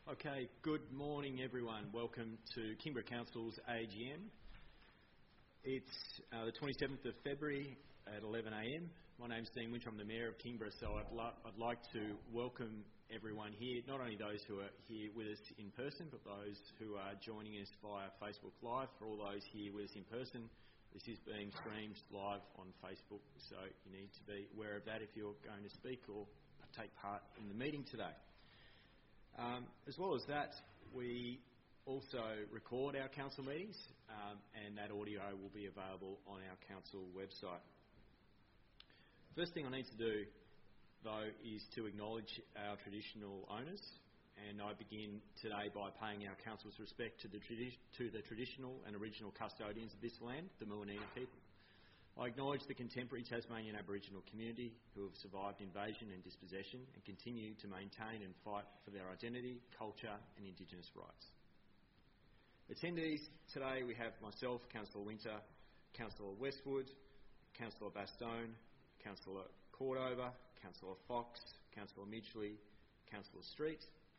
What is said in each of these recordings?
Okay, good morning everyone. Welcome to Kingborough Council's AGM. It's the 27th of February at 11am. My name's Dean Winter, I'm the Mayor of Kingborough, so I'd like to welcome everyone here, not only those who are here with us in person, but those who are joining us via Facebook Live. For all those here with us in person, this is being streamed live on Facebook, so you need to be aware of that if you're going to speak or take part in the meeting today. As well as that, we also record our council meetings, and that audio will be available on our council website. First thing I need to do, though, is to acknowledge our traditional owners, and I begin today by paying our council's respect to the traditional and original custodians of this land, the Muwinina people. I acknowledge the contemporary Tasmanian Aboriginal community who have survived invasion and dispossession and continue to maintain and fight for their identity, culture and Indigenous rights. Attendees today we have myself, Councillor Winter, Councillor Westwood, Councillor Bastone, Councillor Cordover, Councillor Fox, Councillor Midgley, Councillor Street,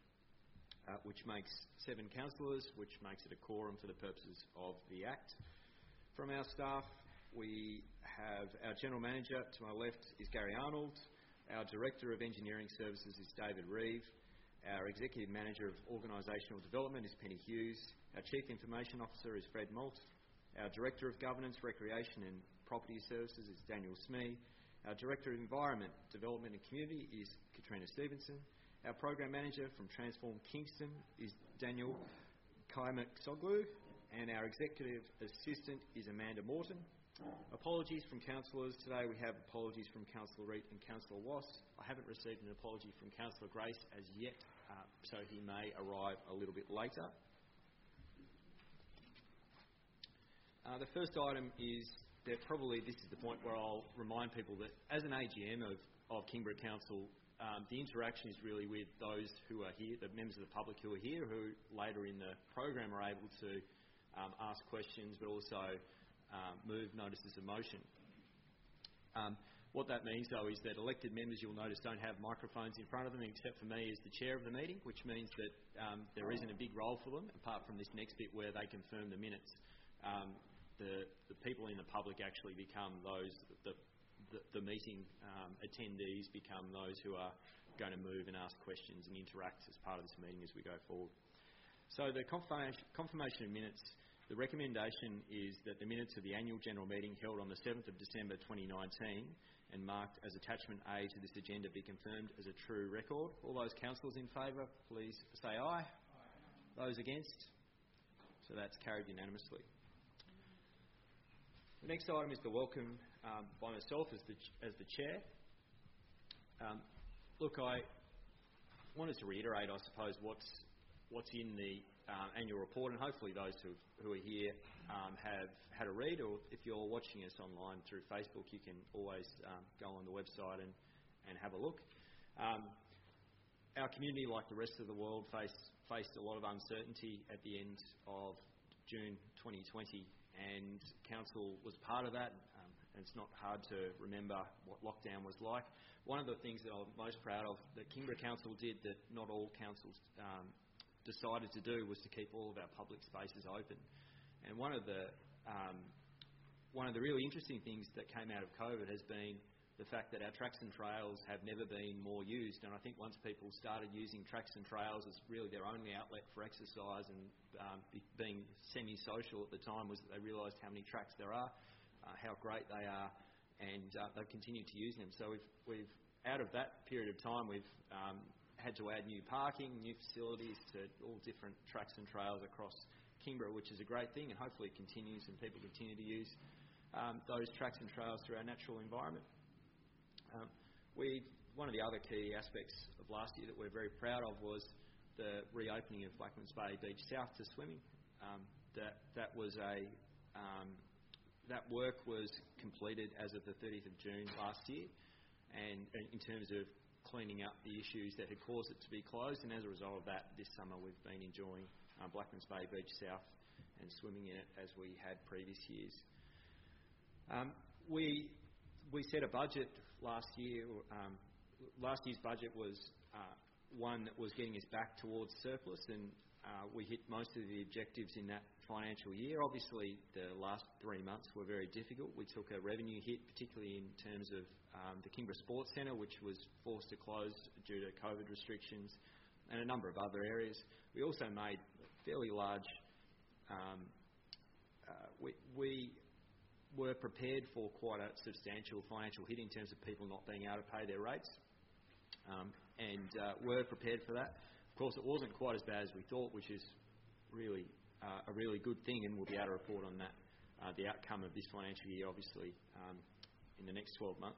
which makes 7 councillors, which makes it a quorum for the purposes of the Act. From our staff, we have our General Manager, to my left is Gary Arnold, our Director of Engineering Services is David Reeve, our Executive Manager of Organisational Development is Penny Hughes, our Chief Information Officer is Fred Molt, our Director of Governance, Recreation and Property Services is Daniel Smee, our Director of Environment, Development and Community is Katrina Stevenson, our Program Manager from Transform Kingston is Daniel Kaimaksoglu, and our Executive Assistant is Amanda Morton. Apologies from councillors. Today we have apologies from Councillor Reid and Councillor Wass. I haven't received an apology from Councillor Grace as yet, so he may arrive a little bit later. The first item is that probably this is the point where I'll remind people that as an AGM of Kingborough Council, the interaction is really with those who are here, the members of the public who are here, who later in the program are able to ask questions but also move notices of motion. What that means, though, is that elected members, you'll notice, don't have microphones in front of them except for me as the chair of the meeting, which means that there isn't a big role for them apart from this next bit where they confirm the minutes. The people in the public actually become those, the meeting attendees become those who are going to move and ask questions and interact as part of this meeting as we go forward. So the confirmation of minutes, the recommendation is that the minutes of the annual general meeting held on the 7th of December 2019 and marked as attachment A to this agenda be confirmed as a true record. All those councillors in favour, please say aye. Aye. Those against? So that's carried unanimously. The next item is the welcome by myself as the chair. Look, I wanted to reiterate, I suppose, what's in the annual report, and hopefully those who are here have had a read, or if you're watching us online through Facebook, you can always go on the website and have a look. Our community, like the rest of the world, faced a lot of uncertainty at the end of June 2020, and Council was part of that, and it's not hard to remember what lockdown was like. One of the things that I'm most proud of that Kingborough Council did that not all councils decided to do was to keep all of our public spaces open. And one of the really interesting things that came out of COVID has been the fact that our tracks and trails have never been more used, and I think once people started using tracks and trails as really their only outlet for exercise and being semi-social at the time, was that they realised how many tracks there are, how great they are, and they've continued to use them. So we've out of that period of time, we've had to add new parking, new facilities to all different tracks and trails across Kingborough, which is a great thing, and hopefully it continues and people continue to use those tracks and trails through our natural environment. One of the other key aspects of last year that we're very proud of was the reopening of Blackmans Bay Beach South to swimming. That work was completed as of the 30th of June last year, and in terms of cleaning up the issues that had caused it to be closed, and as a result of that, this summer we've been enjoying Blackmans Bay Beach South and swimming in it as we had previous years. We set a budget last year. Last year's budget was one that was getting us back towards surplus, and we hit most of the objectives in that financial year. Obviously, the last 3 months were very difficult. We took a revenue hit, particularly in terms of the Kingborough Sports Centre, which was forced to close due to COVID restrictions, and a number of other areas. We also made fairly large... We were prepared for quite a substantial financial hit in terms of people not being able to pay their rates, and were prepared for that. Of course, it wasn't quite as bad as we thought, which is really a really good thing, and we'll be able to report on that, the outcome of this financial year, obviously, in the next 12 months.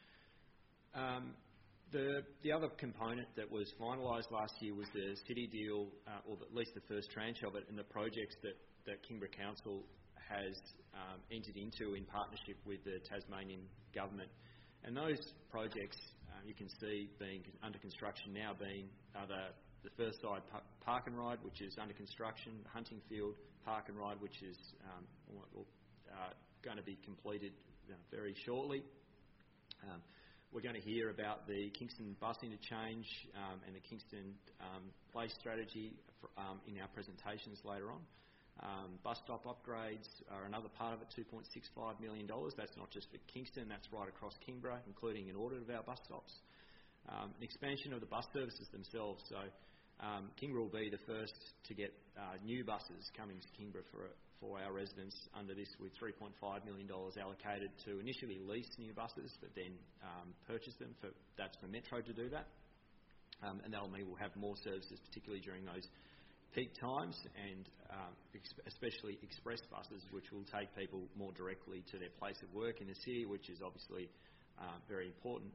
The other component that was finalised last year was the city deal, or at least the first tranche of it, and the projects that Kingborough Council has entered into in partnership with the Tasmanian Government. And those projects, you can see being under construction now, being the First Side Park and Ride, which is under construction, Huntingfield Park and Ride, which is going to be completed very shortly. We're going to hear about the Kingston bus interchange and the Kingston Place strategy in our presentations later on. Bus stop upgrades are another part of it, $2.65 million. That's not just for Kingston, that's right across Kingborough, including an audit of our bus stops. An expansion of the bus services themselves. So Kingborough will be the first to get new buses coming to Kingborough for our residents under this, with $3.5 million allocated to initially lease new buses, but then purchase them. That's for Metro to do that. And that'll mean we'll have more services, particularly during those peak times, and especially express buses, which will take people more directly to their place of work in the city, which is obviously very important.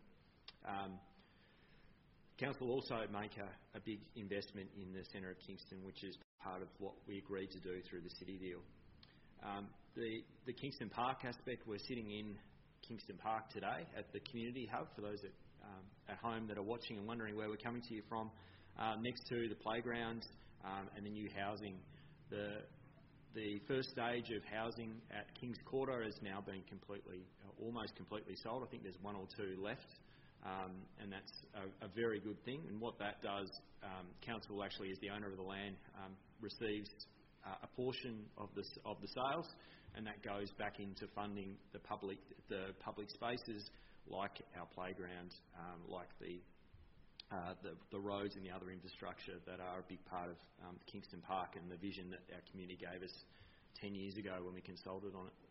Council will also make a big investment in the centre of Kingston, which is part of what we agreed to do through the city deal. The Kingston Park aspect, we're sitting in Kingston Park today at the community hub, for those at home that are watching and wondering where we're coming to you from, next to the playground and the new housing. The first stage of housing at Kings Quarter has now been almost completely sold. I think there's one or two left, and that's a very good thing. And what that does, Council actually, as the owner of the land, receives a portion of the sales, and that goes back into funding the public spaces, like our playground, like the roads and the other infrastructure that are a big part of Kingston Park and the vision that our community gave us 10 years ago when we consulted on it.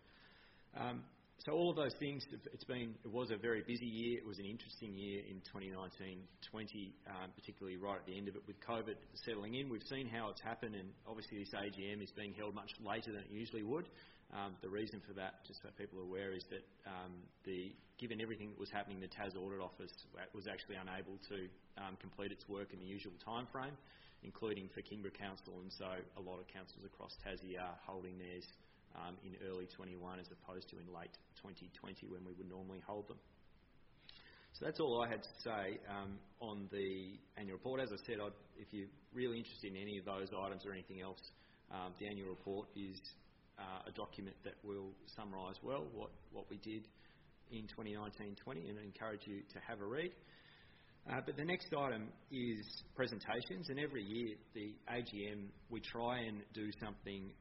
So all of those things, it was a very busy year. It was an interesting year in 2019-20, particularly right at the end of it with COVID settling in. We've seen how it's happened, and obviously this AGM is being held much later than it usually would. The reason for that, just so people are aware, is that given everything that was happening, the Tas Audit Office was actually unable to complete its work in the usual time frame, including for Kingborough Council, and so a lot of councils across Tassie are holding theirs in early 21 as opposed to in late 2020 when we would normally hold them. So that's all I had to say on the annual report. As I said, if you're really interested in any of those items or anything else, the annual report is a document that will summarise well what we did in 2019-20, and I encourage you to have a read. But the next item is presentations, and every year the AGM, we try and do something,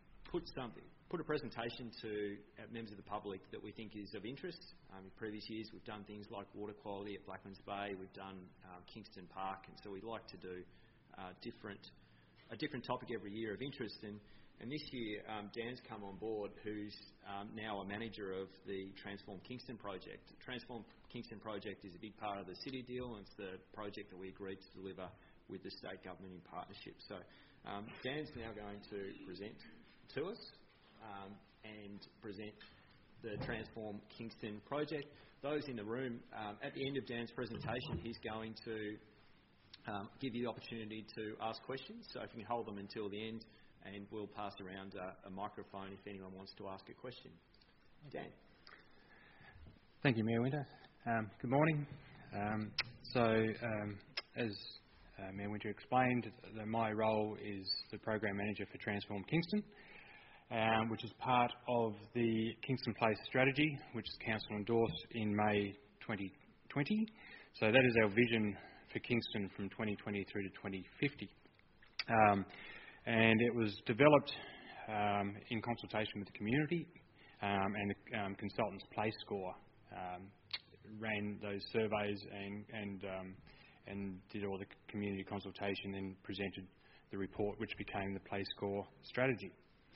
put a presentation to members of the public that we think is of interest. In previous years we've done things like water quality at Blackmans Bay, we've done Kingston Park, and so we like to do a different topic every year of interest. And this year Dan's come on board, who's now a manager of the Transform Kingston project. The Transform Kingston project is a big part of the city deal, and it's the project that we agreed to deliver with the state government in partnership. So Dan's now going to present to us and present the Transform Kingston project. Those in the room, at the end of Dan's presentation, he's going to give you the opportunity to ask questions. So if you can hold them until the end, and we'll pass around a microphone if anyone wants to ask a question. Dan. Thank you, Mayor Winter. Good morning. As Mayor Winter explained, my role is the Program Manager for Transform Kingston, which is part of the Kingston Place strategy, which the Council endorsed in May 2020. So that is our vision for Kingston from 2020 through to 2050. And it was developed in consultation with the community, and the consultants PlaceScore ran those surveys and did all the community consultation and presented the report, which became the PlaceScore strategy.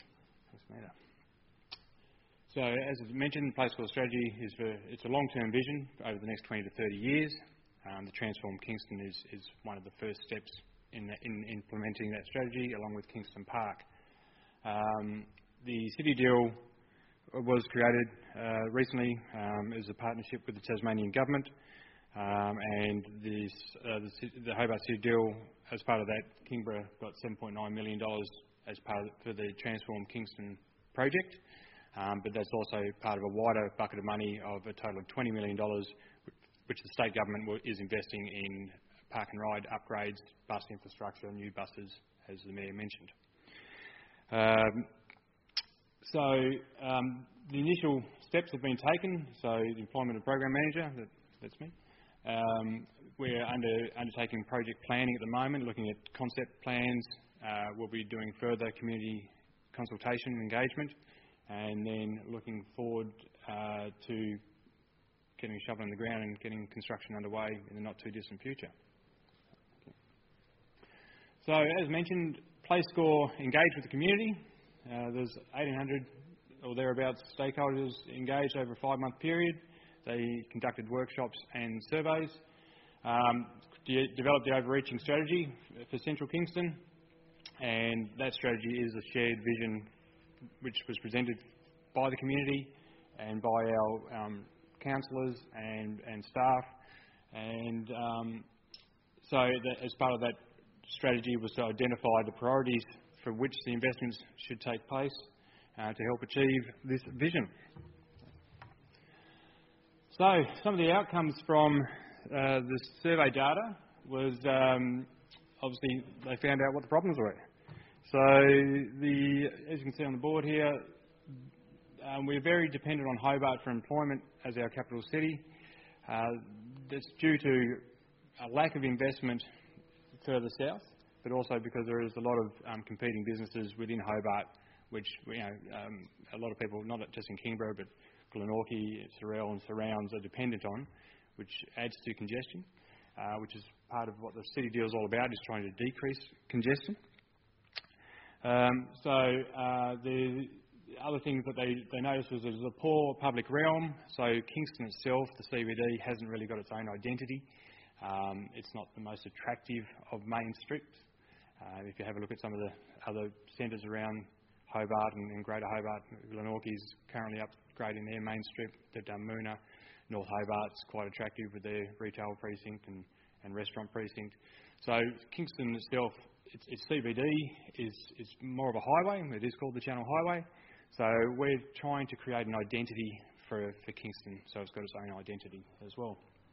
So, as I mentioned, PlaceScore strategy it's a long-term vision over the next 20 to 30 years. The Transform Kingston is one of the first steps in implementing that strategy, along with Kingston Park. The City Deal was created recently as a partnership with the Tasmanian Government, and the Hobart City Deal, as part of that, Kingborough got $7.9 million as part for the Transform Kingston project, but that's also part of a wider bucket of money of a total of $20 million, which the state government is investing in park and ride upgrades, bus infrastructure, new buses, as the Mayor mentioned. The initial steps have been taken. So the employment of program manager, that's me. We're undertaking project planning at the moment, looking at concept plans. We'll be doing further community consultation and engagement, and then looking forward to getting a shovel in the ground and getting construction underway in the not too distant future. So, as mentioned, PlaceScore engaged with the community. There's 1,800 or thereabouts stakeholders engaged over a 5-month period. They conducted workshops and surveys, developed the overreaching strategy for Central Kingston, and that strategy is a shared vision which was presented by the community and by our councillors and staff. And as part of that strategy was to identify the priorities for which the investments should take place to help achieve this vision. So, some of the outcomes from the survey data was obviously they found out what the problems were. So, as you can see on the board here, we're very dependent on Hobart for employment as our capital city. That's due to a lack of investment further south, but also because there is a lot of competing businesses within Hobart, which a lot of people, not just in Kingborough, but Glenorchy, Sorell and surrounds are dependent on, which adds to congestion, which is part of what the City Deal is all about, is trying to decrease congestion. The other things that they noticed was there's a poor public realm. So Kingston itself, the CBD, hasn't really got its own identity. It's not the most attractive of main strips. If you have a look at some of the other centres around Hobart and Greater Hobart, Glenorchy's currently upgrading their main strip. They've done Moona. North Hobart's quite attractive with their retail precinct and restaurant precinct. So Kingston itself, its CBD is more of a highway. It is called the Channel Highway. So we're trying to create an identity for Kingston, so it's got its own identity as well.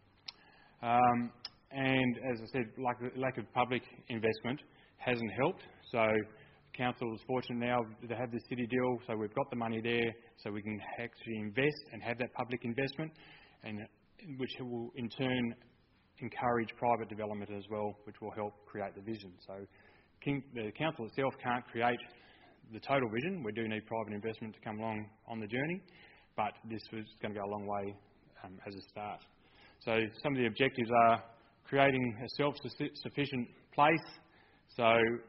And as I said, lack of public investment hasn't helped. So council is fortunate now to have the City Deal, so we've got the money there, so we can actually invest and have that public investment, and which will in turn encourage private development as well, which will help create the vision. So the council itself can't create the total vision. We do need private investment to come along on the journey, but this is going to go a long way as a start. So some of the objectives are creating a self-sufficient place, so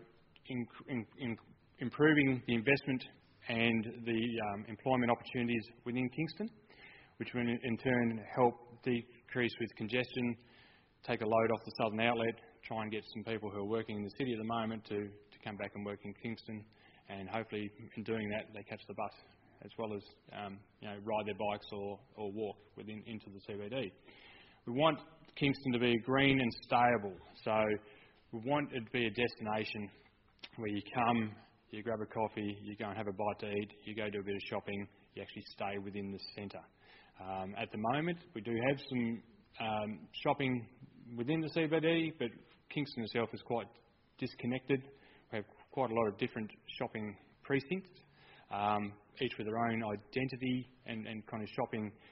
improving the investment and the employment opportunities within Kingston, which will in turn help decrease with congestion, take a load off the southern outlet, try and get some people who are working in the city at the moment to come back and work in Kingston, and hopefully in doing that they catch the bus as well as ride their bikes or walk into the CBD. We want Kingston to be green and stable, so we want it to be a destination where you come, you grab a coffee, you go and have a bite to eat, you go do a bit of shopping, you actually stay within the centre. At the moment, we do have some shopping within the CBD, but Kingston itself is quite disconnected. We have quite a lot of different shopping precincts, each with their own identity and kind of shopping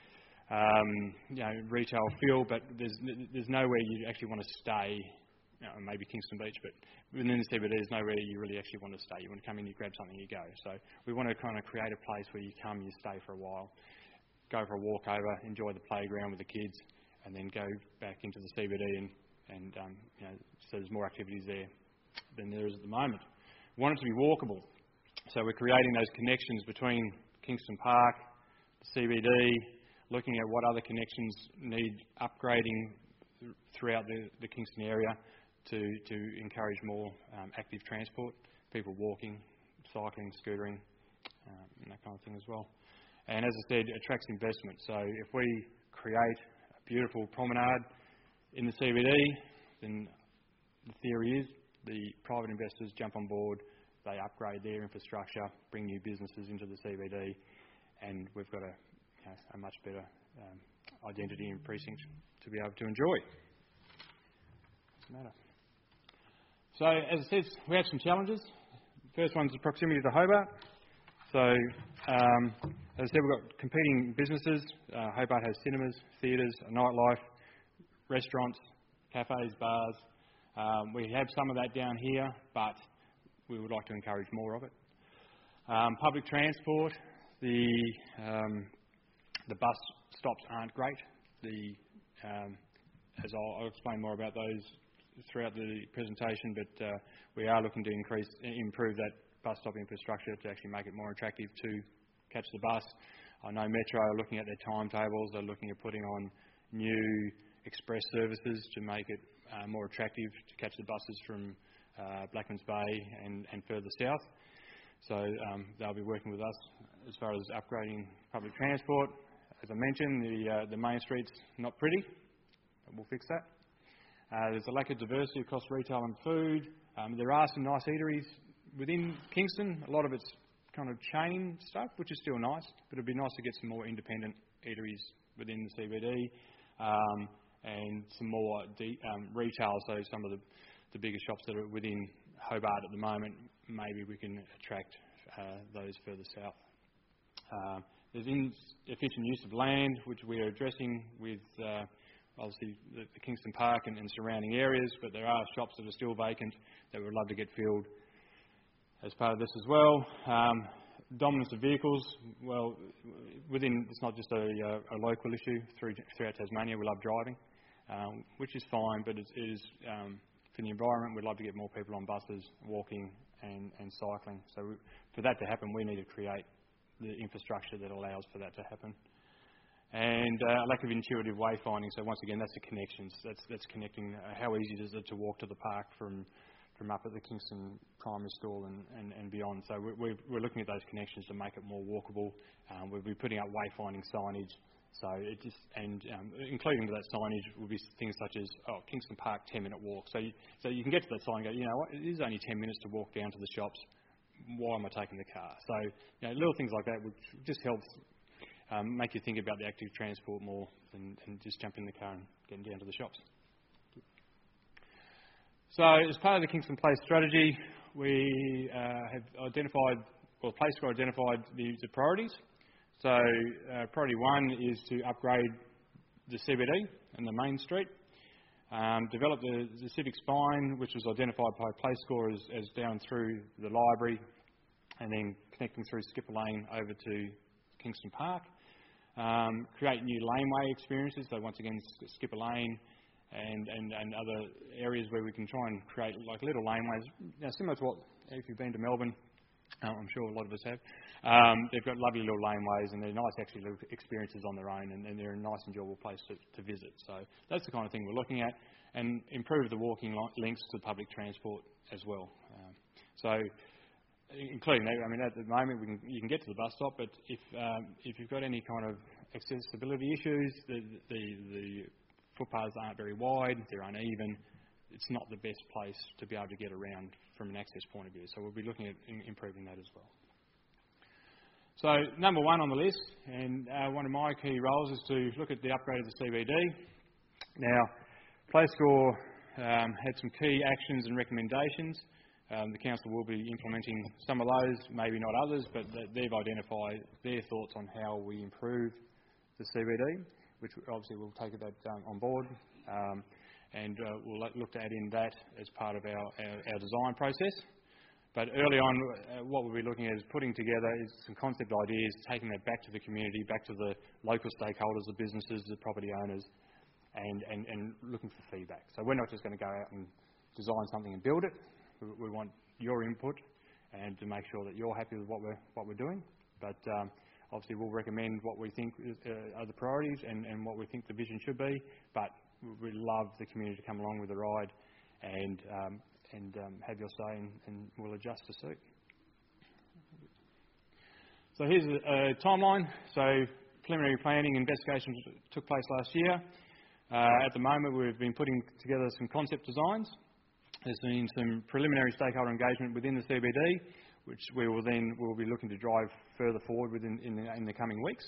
retail feel, but there's nowhere you actually want to stay. Maybe Kingston Beach, but within the CBD, there's nowhere you really actually want to stay. You want to come in, you grab something, you go. So we want to kind of create a place where you come, you stay for a while, go for a walk over, enjoy the playground with the kids, and then go back into the CBD so there's more activities there than there is at the moment. We want it to be walkable. So we're creating those connections between Kingston Park, the CBD, looking at what other connections need upgrading throughout the Kingston area to encourage more active transport, people walking, cycling, scootering, and that kind of thing as well. And as I said, it attracts investment. So if we create a beautiful promenade in the CBD, then the theory is the private investors jump on board, they upgrade their infrastructure, bring new businesses into the CBD, and we've got a much better identity and precinct to be able to enjoy. What's the matter? So, as I said, we have some challenges. The first one's the proximity to Hobart. So, as I said, we've got competing businesses. Hobart has cinemas, theatres, a nightlife, restaurants, cafes, bars. We have some of that down here, but we would like to encourage more of it. Public transport, the bus stops aren't great. As I'll explain more about those throughout the presentation, but we are looking to improve that bus stop infrastructure to actually make it more attractive to catch the bus. I know Metro are looking at their timetables. They're looking at putting on new express services to make it more attractive to catch the buses from Blackmans Bay and further south. So they'll be working with us as far as upgrading public transport. As I mentioned, the main street's not pretty, but we'll fix that. There's a lack of diversity across retail and food. There are some nice eateries within Kingston. A lot of it's kind of chain stuff, which is still nice, but it'd be nice to get some more independent eateries within the CBD and some more retail. So some of the bigger shops that are within Hobart at the moment, maybe we can attract those further south. There's inefficient use of land, which we are addressing with obviously the Kingston Park and surrounding areas, but there are shops that are still vacant that we'd love to get filled as part of this as well. Dominance of vehicles, well, it's not just a local issue. Throughout Tasmania, we love driving, which is fine, but it is for the environment. We'd love to get more people on buses, walking and cycling. So for that to happen, we need to create the infrastructure that allows for that to happen. And lack of intuitive wayfinding. So once again, that's the connections. That's connecting. How easy is it to walk to the park from up at the Kingston Primary School and beyond? So we're looking at those connections to make it more walkable. We'll be putting up wayfinding signage. So including that signage will be things such as Kingston Park 10-minute walk. So you can get to that sign and go, you know what, it is only 10 minutes to walk down to the shops. Why am I taking the car? So little things like that would just help make you think about the active transport more than just jumping in the car and getting down to the shops. So as part of the Kingston Place strategy, we have identified, or PlayScore identified the priorities. So priority one is to upgrade the CBD and the main street. Develop the civic spine, which was identified by PlayScore as down through the library and then connecting through Skipper Lane over to Kingston Park. Create new laneway experiences, so once again Skipper Lane and other areas where we can try and create like little laneways, similar to what, if you've been to Melbourne, I'm sure a lot of us have, they've got lovely little laneways and they're nice actually little experiences on their own and they're a nice enjoyable place to visit. So that's the kind of thing we're looking at, and improve the walking links to public transport as well. So including that, I mean at the moment you can get to the bus stop, but if you've got any kind of accessibility issues, the footpaths aren't very wide, they're uneven, it's not the best place to be able to get around from an access point of view. So we'll be looking at improving that as well. So number one on the list, and one of my key roles is to look at the upgrade of the CBD. Now, PlayScore had some key actions and recommendations. The council will be implementing some of those, maybe not others, but they've identified their thoughts on how we improve the CBD, which obviously we'll take that on board, and we'll look to add in that as part of our design process. But early on, what we'll be looking at is putting together some concept ideas, taking that back to the community, back to the local stakeholders, the businesses, the property owners, and looking for feedback. So we're not just going to go out and design something and build it. We want your input and to make sure that you're happy with what we're doing. But obviously we'll recommend what we think are the priorities and what we think the vision should be. But we love the community to come along with the ride and have your say, and we'll adjust to suit. So here's a timeline. So preliminary planning investigations took place last year. At the moment, we've been putting together some concept designs. There's been some preliminary stakeholder engagement within the CBD, which we'll be looking to drive further forward in the coming weeks.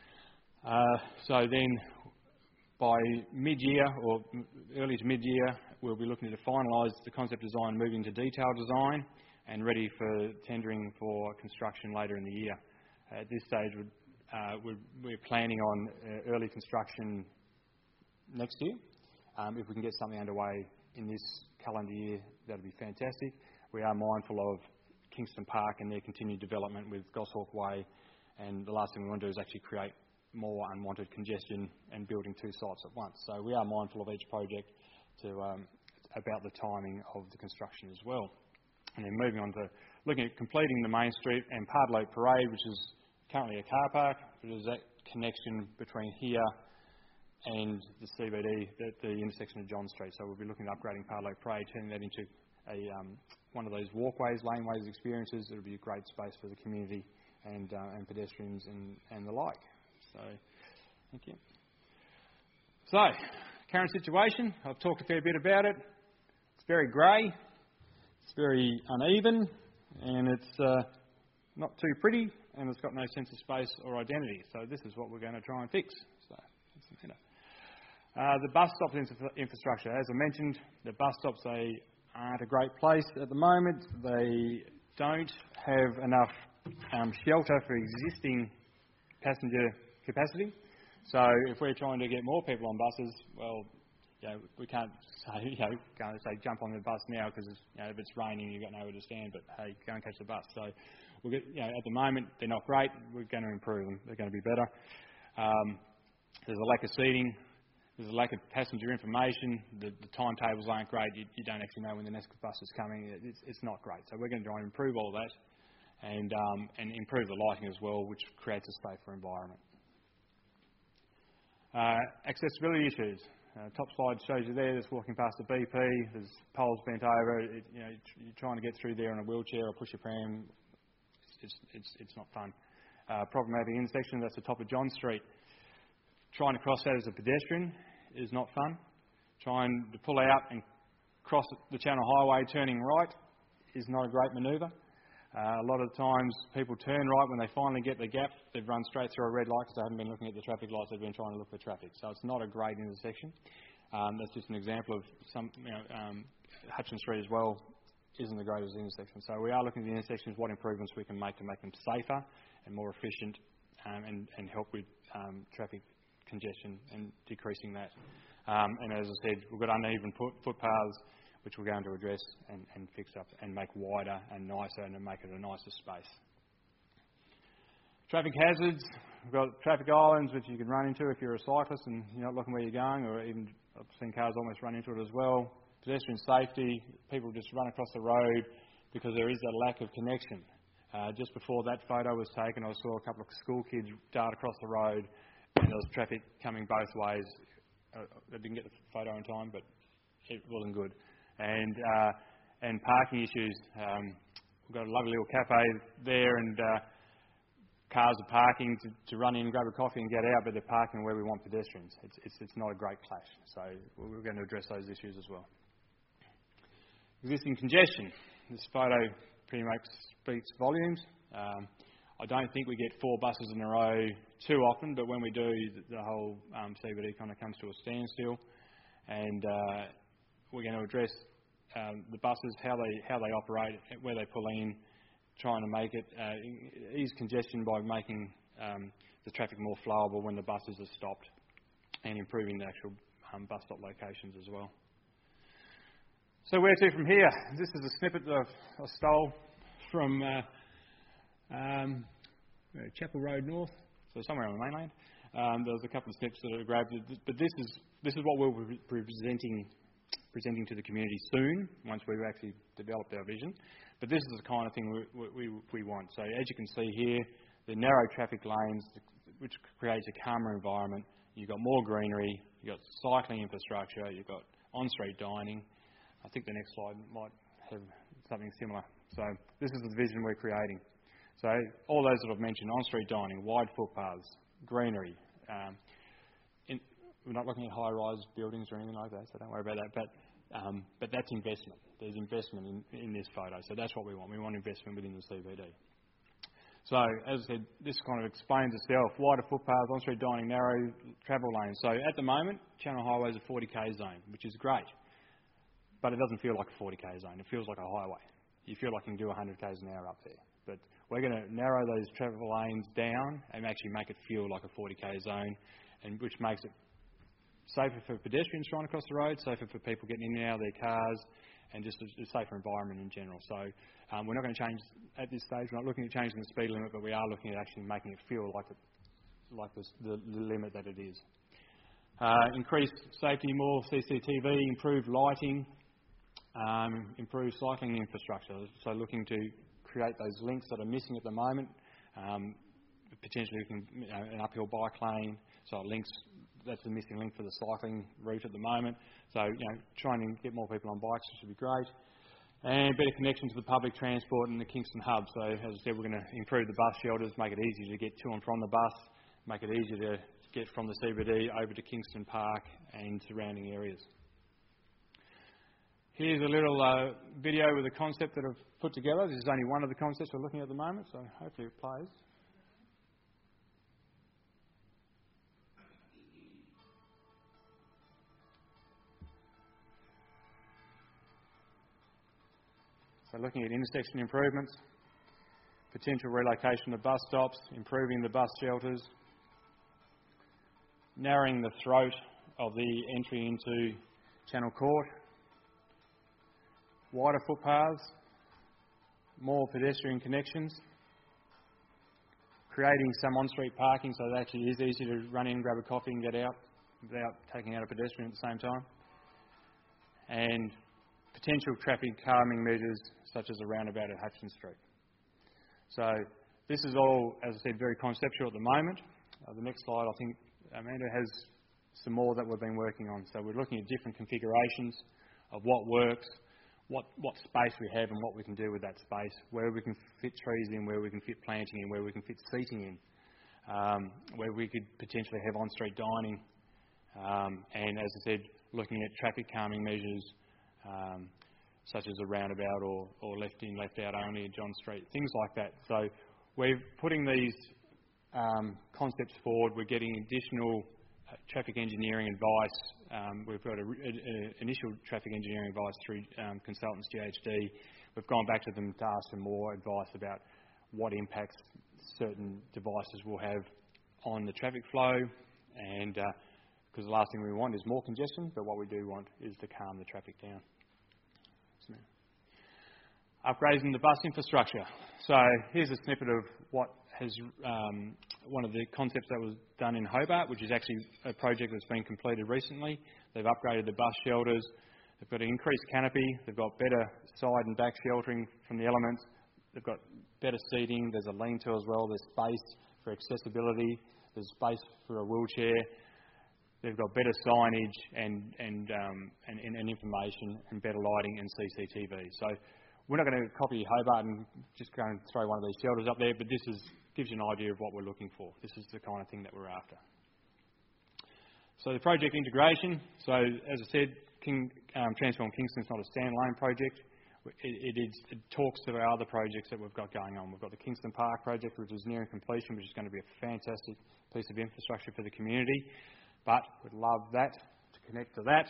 So then, by mid-year or early to mid-year, we'll be looking to finalise the concept design, move into detailed design, and ready for tendering for construction later in the year. At this stage, we're planning on early construction next year. If we can get something underway in this calendar year, that'd be fantastic. We are mindful of Kingston Park and their continued development with Goshawk Way, and the last thing we want to do is actually create more unwanted congestion and building two sites at once. So we are mindful of each project about the timing of the construction as well. And then moving on to looking at completing the Main Street and Pardalote Parade, which is currently a car park. There's that connection between here and the CBD at the intersection of John Street. So we'll be looking at upgrading Pardalote Parade, turning that into one of those walkways, laneways experiences. It'll be a great space for the community and pedestrians and the like. So, thank you. So, current situation, I've talked a fair bit about it. It's very grey, it's very uneven, and it's not too pretty, and it's got no sense of space or identity. So this is what we're going to try and fix. So, that's the matter. The bus stop infrastructure, as I mentioned, the bus stops, they aren't a great place at the moment. They don't have enough shelter for existing passenger capacity. So if we're trying to get more people on buses, well, we can't say, jump on the bus now because if it's raining, you've got nowhere to stand. But hey, go and catch the bus. So we'll get, at the moment they're not great. We're going to improve them. They're going to be better. There's a lack of seating. There's a lack of passenger information. The timetables aren't great. You don't actually know when the next bus is coming. It's not great. So we're going to try and improve all that and improve the lighting as well, which creates a safer environment. Accessibility issues. Top slide shows you there. Just walking past the BP. There's poles bent over. You're trying to get through there in a wheelchair or push a pram. It's not fun. Problematic intersection. That's the top of John Street. Trying to cross that as a pedestrian is not fun. Trying to pull out and cross the Channel Highway turning right is not a great manoeuvre. A lot of the times people turn right when they finally get the gap. They've run straight through a red light because they haven't been looking at the traffic lights. They've been trying to look for traffic. So it's not a great intersection. That's just an example of some. Hutchins Street as well isn't the greatest intersection. So we are looking at the intersections, what improvements we can make to make them safer and more efficient, and help with traffic congestion and decreasing that. And as I said, we've got uneven footpaths, which we're going to address and fix up and make wider and nicer and make it a nicer space. Traffic hazards. We've got traffic islands which you can run into if you're a cyclist and you're not looking where you're going, or even I've seen cars almost run into it as well. Pedestrian safety. People just run across the road because there is a lack of connection. Just before that photo was taken, I saw a couple of school kids dart across the road and there was traffic coming both ways. I didn't get the photo in time, but it wasn't good. And parking issues. We've got a lovely little cafe there, and cars are parking to run in, grab a coffee and get out, but they're parking where we want pedestrians. It's not a great clash. So we're going to address those issues as well. Existing congestion. This photo pretty much speaks volumes. I don't think we get 4 buses in a row too often, but when we do, the whole CBD kind of comes to a standstill. And we're going to address the buses, how they operate, where they pull in, trying to make it ease congestion by making the traffic more flowable when the buses are stopped, and improving the actual bus stop locations as well. So where to from here? This is a snippet that I stole from Chapel Road North, so somewhere on the mainland. There was a couple of snips that I grabbed, but this is what we'll be presenting to the community soon, once we've actually developed our vision. But this is the kind of thing we want. So as you can see here, the narrow traffic lanes, which creates a calmer environment. You've got more greenery, you've got cycling infrastructure, you've got on-street dining. I think the next slide might have something similar. So this is the vision we're creating. So all those that I've mentioned, on-street dining, wide footpaths, greenery. We're not looking at high-rise buildings or anything like that, so don't worry about that. But that's investment. There's investment in this photo, so that's what we want. We want investment within the CBD. So, as I said, this kind of explains itself. Wider footpaths, on-street dining, narrow travel lanes. So at the moment, Channel Highway is a 40k zone, which is great. But it doesn't feel like a 40k zone. It feels like a highway. You feel like you can do 100 k's an hour up there. But we're going to narrow those travel lanes down and actually make it feel like a 40k zone, and which makes it safer for pedestrians trying to cross the road, safer for people getting in and out of their cars, and just a safer environment in general. So we're not going to change at this stage. We're not looking at changing the speed limit, but we are looking at actually making it feel like the limit that it is. Increased safety, more CCTV, improved lighting, improved cycling infrastructure. So looking to create those links that are missing at the moment. Potentially an uphill bike lane, so it links. That's the missing link for the cycling route at the moment. So, trying to get more people on bikes should be great. And better connection to the public transport and the Kingston hub. So, as I said, we're going to improve the bus shelters, make it easier to get to and from the bus, make it easier to get from the CBD over to Kingston Park and surrounding areas. Here's a little video with a concept that I've put together. This is only one of the concepts we're looking at the moment, so hopefully it plays. So looking at intersection improvements, potential relocation of bus stops, improving the bus shelters, narrowing the throat of the entry into Channel Court, wider footpaths, more pedestrian connections, creating some on-street parking so it actually is easy to run in, grab a coffee and get out without taking out a pedestrian at the same time, and potential traffic calming measures such as a roundabout at Hutchins Street. So this is all, as I said, very conceptual at the moment. The next slide, I think Amanda has some more that we've been working on. So we're looking at different configurations of what works, what space we have and what we can do with that space, where we can fit trees in, where we can fit planting in, where we can fit seating in, where we could potentially have on-street dining, and as I said, looking at traffic calming measures, such as a roundabout or left in, left out only at John Street, things like that. So we're putting these concepts forward. We're getting additional traffic engineering advice. We've got initial traffic engineering advice through consultants GHD. We've gone back to them to ask for more advice about what impacts certain devices will have on the traffic flow, and because the last thing we want is more congestion, but what we do want is to calm the traffic down. Upgrading the bus infrastructure. So here's a snippet of what has one of the concepts that was done in Hobart, which is actually a project that's been completed recently. They've upgraded the bus shelters. They've got an increased canopy. They've got better side and back sheltering from the elements. They've got better seating. There's a lean-to as well. There's space for accessibility. There's space for a wheelchair. They've got better signage and information and better lighting and CCTV. So we're not going to copy Hobart and just go and throw one of these shelters up there, but this gives you an idea of what we're looking for. This is the kind of thing that we're after. So the project integration. So as I said, Transform Kingston is not a standalone project. It talks to our other projects that we've got going on. We've got the Kingston Park project, which is nearing completion, which is going to be a fantastic piece of infrastructure for the community. But we'd love that to connect to that.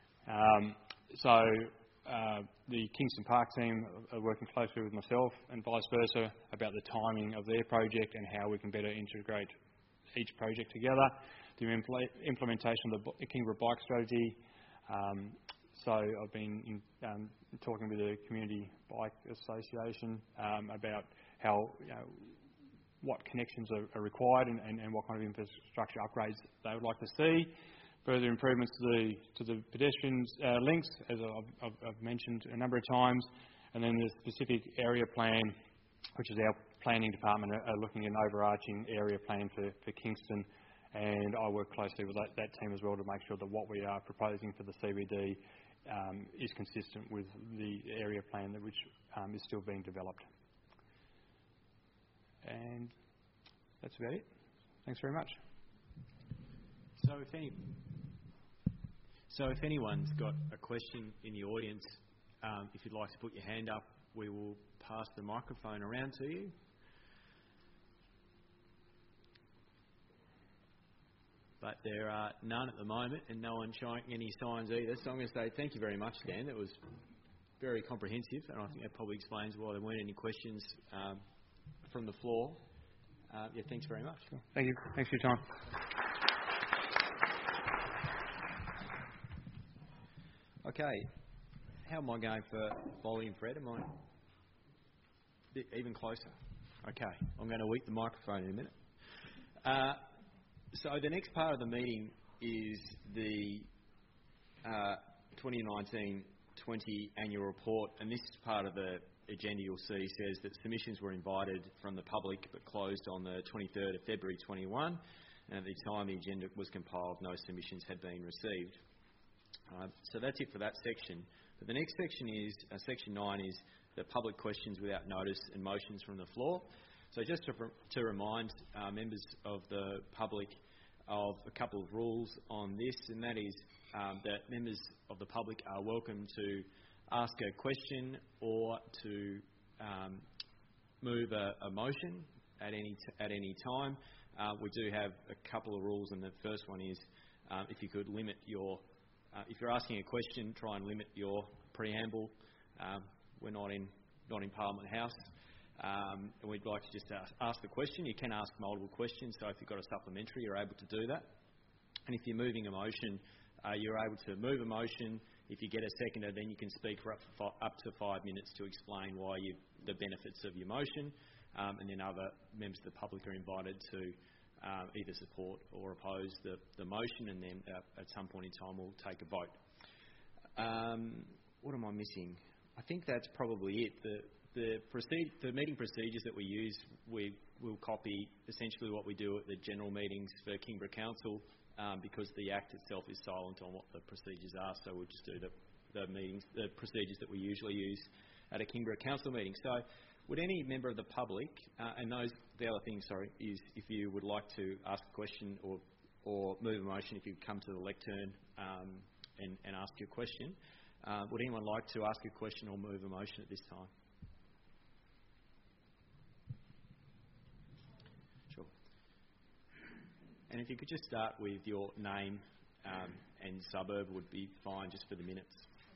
The Kingston Park team are working closely with myself and vice versa about the timing of their project and how we can better integrate each project together, the implementation of the Kingborough Bike Strategy. So I've been talking with the Community Bike Association about how, what connections are required and what kind of infrastructure upgrades they would like to see. Further improvements to the pedestrians links, as I've mentioned a number of times, and then the specific area plan, which is our planning department, are looking at an overarching area plan for Kingston, and I work closely with that team as well to make sure that what we are proposing for the CBD is consistent with the area plan which is still being developed. And that's about it. Thanks very much. So if anyone's got a question in the audience, if you'd like to put your hand up, we will pass the microphone around to you. But there are none at the moment, and no one showing any signs either. So I'm going to say thank you very much, Dan. That was very comprehensive, and I think that probably explains why there weren't any questions from the floor. Yeah, thanks very much. Cool. Thank you. Thanks for your time. Okay, how am I going for volume, Fred? Am I even closer? Okay, I'm going to weak the microphone in a minute. So the next part of the meeting is the 2019-20 annual report, and this part of the agenda you'll see says that submissions were invited from the public but closed on the 23rd of February 21, and at the time the agenda was compiled, no submissions had been received. So that's it for that section. But the next section is, section 9 is the public questions without notice and motions from the floor. So just to remind members of the public of a couple of rules on this, and that is that members of the public are welcome to ask a question or to move a motion at any time. We do have a couple of rules, and the first one is if you could limit your if you're asking a question, try and limit your preamble. We're not in Parliament House, and we'd like to just ask the question. You can ask multiple questions, so if you've got a supplementary, you're able to do that. And if you're moving a motion, you're able to move a motion. If you get a seconder, then you can speak for up to 5 minutes to explain why the benefits of your motion, and then other members of the public are invited to either support or oppose the motion, and then at some point in time we'll take a vote. What am I missing? I think that's probably it. The meeting procedures that we use, we will copy essentially what we do at the general meetings for Kingborough Council, because the Act itself is silent on what the procedures are, so we'll just do the procedures that we usually use at a Kingborough Council meeting. So would any member of the public, the other thing, is if you would like to ask a question or move a motion, if you come to the lectern and ask your question. Would anyone like to ask a question or move a motion at this time? Sure. And if you could just start with your name and suburb would be fine, just for the minutes.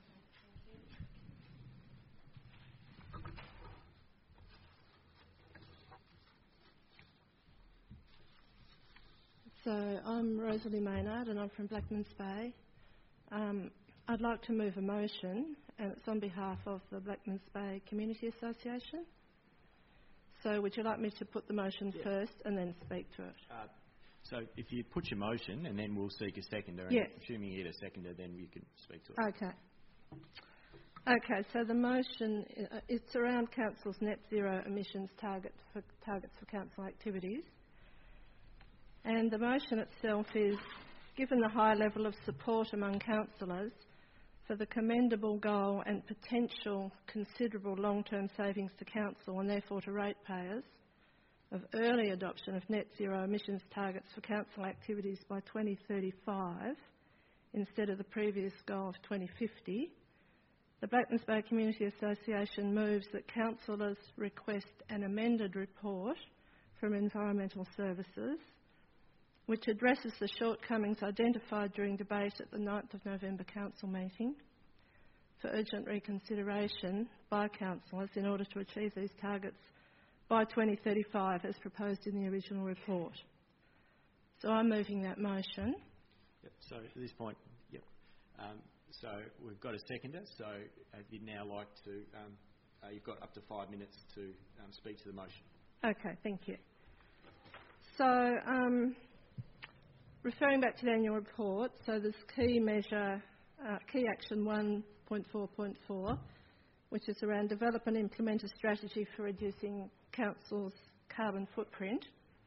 So I'm Rosalie Maynard and I'm from Blackmans Bay. I'd like to move a motion, and it's on behalf of the Blackmans Bay Community Association. So would you like me to put the motion first and then speak to it? So if you put your motion and then we'll seek a seconder, and assuming you get a seconder, then you can speak to it. Okay, so the motion, it's around Council's net zero emissions targets for council activities. And the motion itself is, given the high level of support among councillors for the commendable goal and potential considerable long-term savings to council and therefore to ratepayers of early adoption of net zero emissions targets for council activities by 2035 instead of the previous goal of 2050, the Blackmans Bay Community Association moves that councillors request an amended report from Environmental Services which addresses the shortcomings identified during debate at the 9th of November council meeting for urgent reconsideration by councillors in order to achieve these targets by 2035 as proposed in the original report. So I'm moving that motion. Yep. So at this point, yep. So we've got a seconder. So if you'd now like to, you've got up to 5 minutes to speak to the motion. Okay, thank you. So referring back to the annual report, so there's key measure, key action 1.4.4, which is around develop and implement a strategy for reducing council's carbon footprint.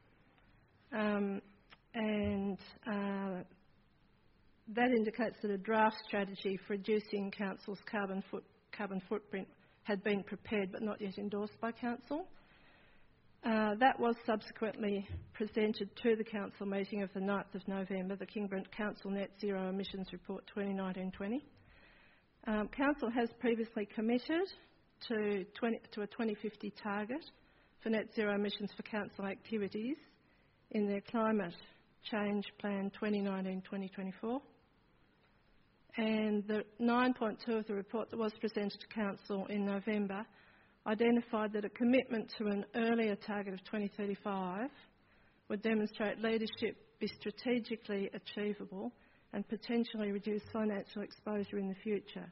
That indicates that a draft strategy for reducing council's carbon footprint had been prepared but not yet endorsed by council. That was subsequently presented to the council meeting of the 9th of November, the Kingborough Council Net Zero Emissions Report 2019-20. Council has previously committed to a 2050 target for net zero emissions for council activities in their Climate Change Plan 2019-2024. And the 9.2 of the report that was presented to council in November identified that a commitment to an earlier target of 2035 would demonstrate leadership, be strategically achievable and potentially reduce financial exposure in the future.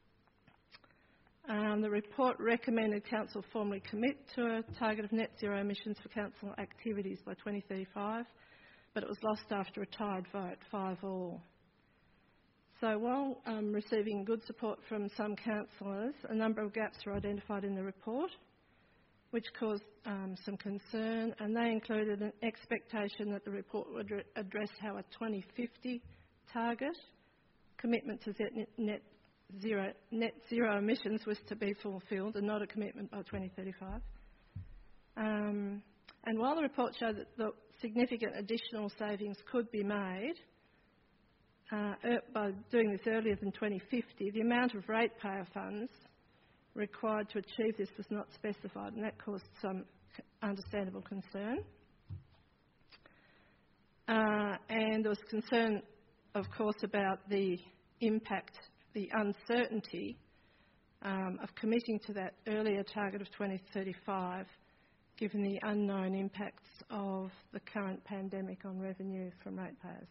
The report recommended council formally commit to a target of net zero emissions for council activities by 2035, but it was lost after a tied vote, 5-all. So while receiving good support from some councillors, a number of gaps were identified in the report, which caused some concern, and they included an expectation that the report would address how a 2050 target, commitment to net zero emissions, was to be fulfilled, and not a commitment by 2035. And while the report showed that the significant additional savings could be made by doing this earlier than 2050, the amount of ratepayer funds required to achieve this was not specified, and that caused some understandable concern. And there was concern, of course, about the impact, the uncertainty of committing to that earlier target of 2035, given the unknown impacts of the current pandemic on revenue from ratepayers.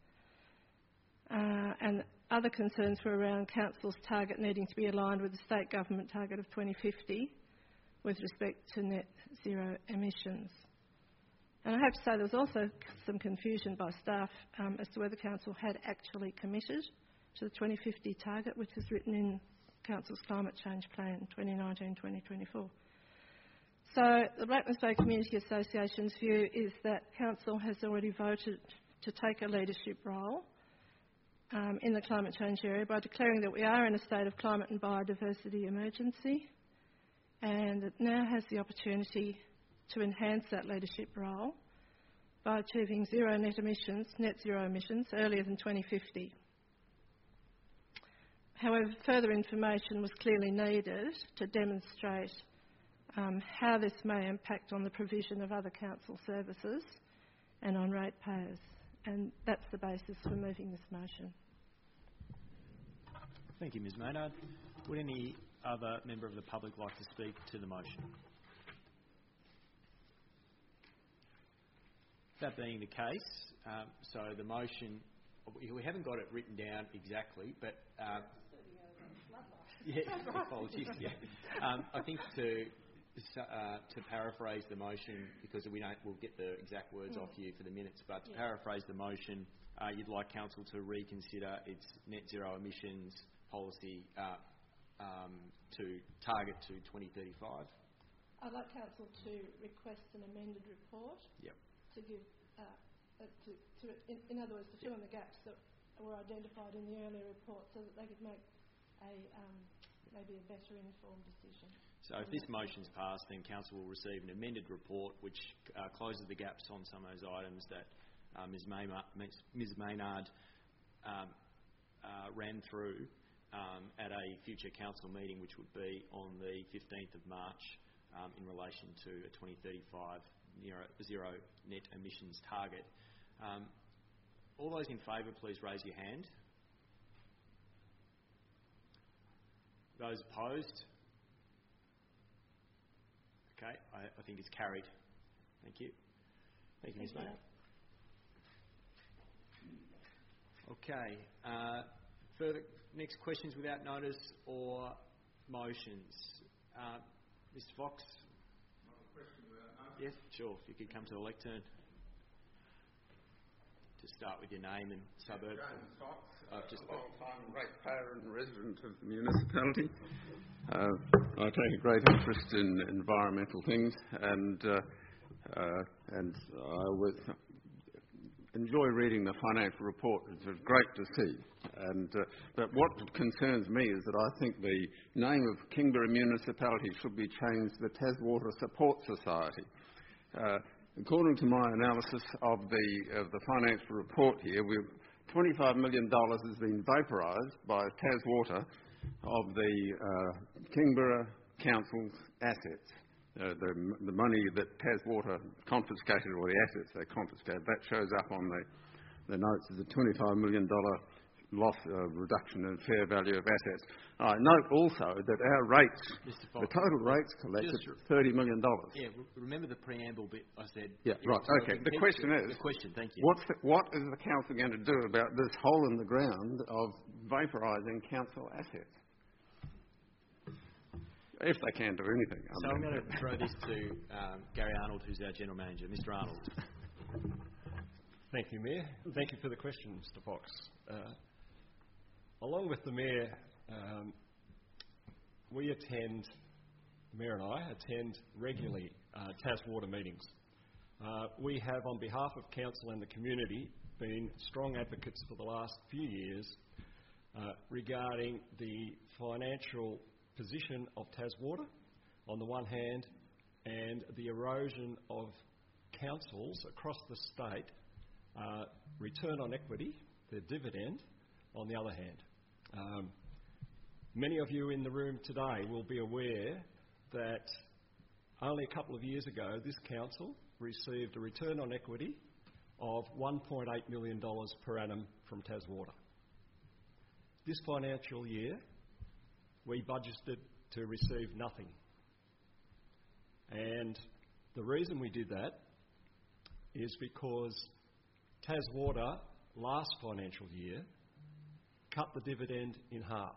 And other concerns were around council's target needing to be aligned with the state government target of 2050 with respect to net zero emissions. And I have to say there was also some confusion by staff as to whether council had actually committed to the 2050 target, which is written in council's Climate Change Plan 2019-2024. So the Blackmans Bay Community Association's view is that council has already voted to take a leadership role in the climate change area by declaring that we are in a state of climate and biodiversity emergency, and it now has the opportunity to enhance that leadership role by achieving net zero emissions earlier than 2050. However, further information was clearly needed to demonstrate how this may impact on the provision of other council services and on ratepayers. And that's the basis for moving this motion. Thank you, Ms Maynard. Would any other member of the public like to speak to the motion? That being the case, so the motion, we haven't got it written down exactly, but yeah, apologies. Yeah, I think to paraphrase the motion, because we'll get the exact words off you for the minutes, but to paraphrase the motion, you'd like council to reconsider its net zero emissions policy to target to 2035. I'd like council to request an amended report. Yep. To give, in other words, to fill in the gaps that were identified in the earlier report, so that they could make maybe a better informed decision. So if this motion's passed, then council will receive an amended report which closes the gaps on some of those items that Ms Maynard ran through at a future council meeting, which would be on the 15th of March in relation to a 2035 zero net emissions target. All those in favour, please raise your hand. Those opposed? Okay, I think it's carried. Thank you. Thank you, Ms Maynard. Okay. Further next questions without notice or motions? Mr. Fox. Question without notice. Yes, sure. If you could come to the lectern. To start with your name and suburb. James Fox, just a long-time ratepayer and resident of the municipality. I take a great interest in environmental things, and I always enjoy reading the financial report. It's great to see. But what concerns me is that I think the name of Kingborough Municipality should be changed to the Taswater Support Society. According to my analysis of the financial report here, $25 million has been vaporised by Taswater of the Kingborough Council's assets. The money that Taswater confiscated, or the assets they confiscated, that shows up on the notes as a $25 million loss, reduction in fair value of assets. I note also that our rates, the total rates collected, $30 million. Yeah, remember the preamble bit I said? Yeah, right, okay. The question is, thank you. What is the council going to do about this hole in the ground of vaporising council assets? If they can do anything. So I'm going to throw this to Gary Arnold, who's our General Manager. Mr. Arnold. Thank you, Mayor. Thank you for the question, Mr. Fox. Along with the Mayor, the Mayor and I attend regularly Taswater meetings. We have, on behalf of Council and the community, been strong advocates for the last few years regarding the financial position of Taswater, on the one hand, and the erosion of councils across the state, return on equity, their dividend, on the other hand. Many of you in the room today will be aware that only a couple of years ago this council received a return on equity of $1.8 million per annum from Taswater. This financial year we budgeted to receive nothing, and the reason we did that is because Taswater last financial year cut the dividend in half.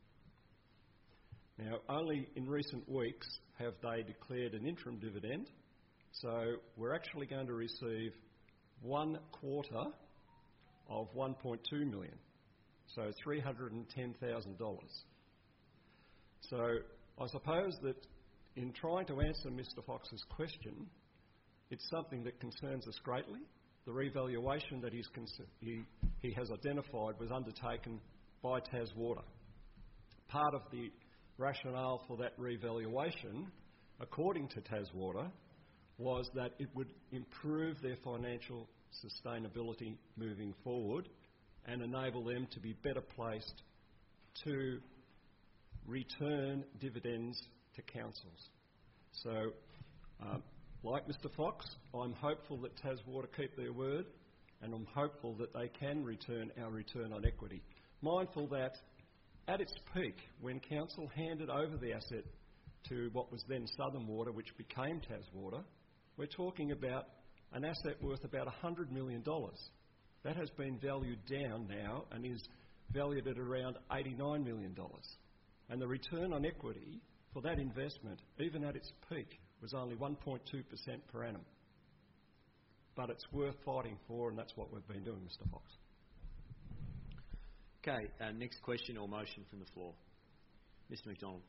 Now, only in recent weeks have they declared an interim dividend, so we're actually going to receive 1/4 of $1.2 million, so $310,000. So I suppose that in trying to answer Mr. Fox's question, it's something that concerns us greatly. The revaluation that he has identified was undertaken by Taswater. Part of the rationale for that revaluation, according to Taswater, was that it would improve their financial sustainability moving forward and enable them to be better placed to return dividends to councils. So, like Mr. Fox, I'm hopeful that Taswater keep their word, and I'm hopeful that they can return our return on equity. Mindful that at its peak, when council handed over the asset to what was then Southern Water, which became Taswater, we're talking about an asset worth about $100 million. That has been valued down now and is valued at around $89 million. And the return on equity for that investment, even at its peak, was only 1.2% per annum. But it's worth fighting for, and that's what we've been doing, Mr. Fox. Okay, next question or motion from the floor. Mr. McDonald.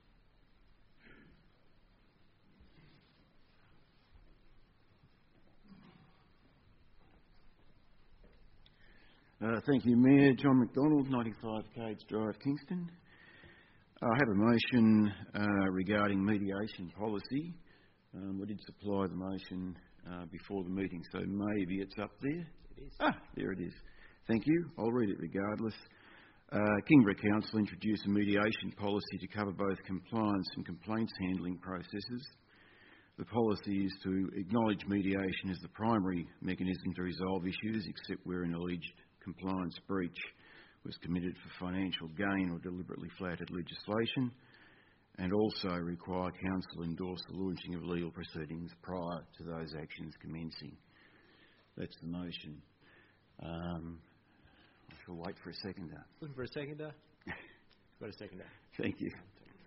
Thank you, Mayor. John McDonald, 95 Cades Drive, Kingston. I have a motion regarding mediation policy. We did supply the motion before the meeting, so maybe it's up there. It is. There it is. Thank you. I'll read it regardless. Kingborough Council introduced a mediation policy to cover both compliance and complaints handling processes. The policy is to acknowledge mediation as the primary mechanism to resolve issues, except where an alleged compliance breach was committed for financial gain or deliberately flouted legislation, and also require council endorse the launching of legal proceedings prior to those actions commencing. That's the motion. We'll wait for a seconder. Looking for a seconder? Got a seconder. Thank you.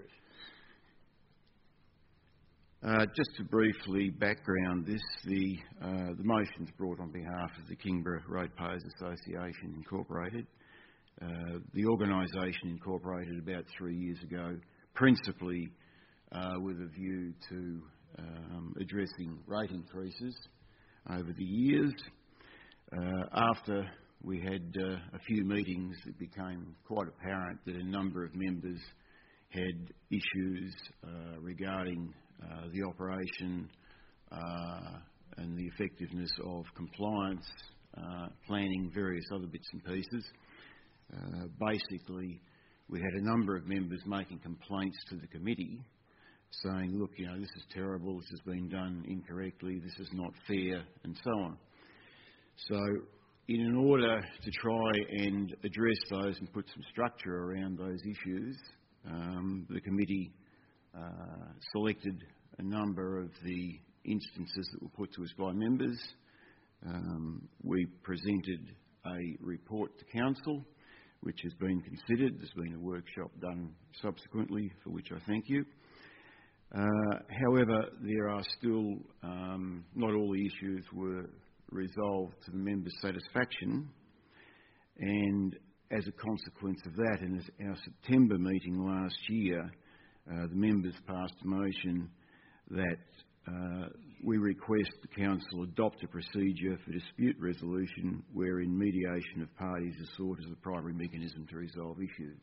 Just to briefly background this, the motion is brought on behalf of the Kingborough Ratepayers Association Incorporated. The organisation incorporated about 3 years ago, principally with a view to addressing rate increases over the years. After we had a few meetings, it became quite apparent that a number of members had issues regarding the operation and the effectiveness of compliance, planning, various other bits and pieces. Basically, we had a number of members making complaints to the committee saying, look, this is terrible, this has been done incorrectly, this is not fair, and so on. So, in order to try and address those and put some structure around those issues, the committee selected a number of the instances that were put to us by members. We presented a report to council, which has been considered. There's been a workshop done subsequently, for which I thank you. However, there are still, not all the issues were resolved to the members' satisfaction, and as a consequence of that, in our September meeting last year, the members passed a motion that we request the council adopt a procedure for dispute resolution wherein mediation of parties is sought as the primary mechanism to resolve issues.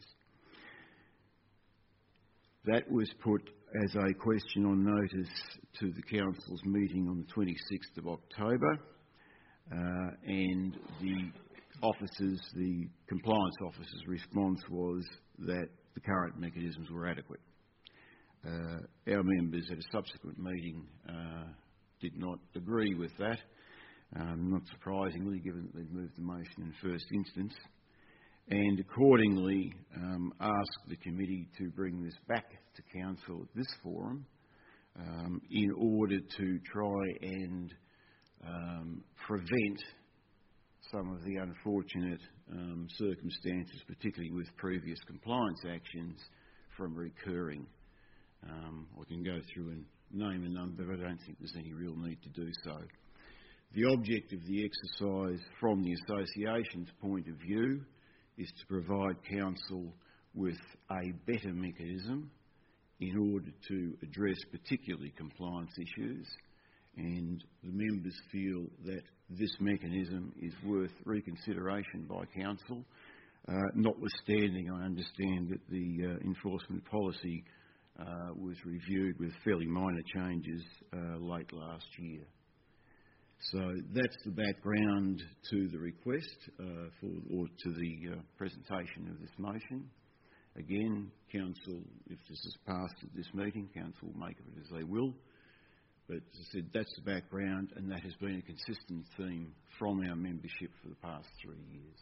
That was put as a question on notice to the council's meeting on the 26th of October, and the compliance officer's response was that the current mechanisms were adequate. Our members at a subsequent meeting did not agree with that, not surprisingly, given that they'd moved the motion in the first instance, and accordingly asked the committee to bring this back to council at this forum in order to try and prevent some of the unfortunate circumstances, particularly with previous compliance actions, from recurring. I can go through and name a number, but I don't think there's any real need to do so. The object of the exercise from the association's point of view is to provide council with a better mechanism in order to address particularly compliance issues, and the members feel that this mechanism is worth reconsideration by council, notwithstanding I understand that the enforcement policy was reviewed with fairly minor changes late last year. So that's the background to the request to the presentation of this motion. Again, council, if this is passed at this meeting, council will make of it as they will. But as I said, that's the background, and that has been a consistent theme from our membership for the past 3 years.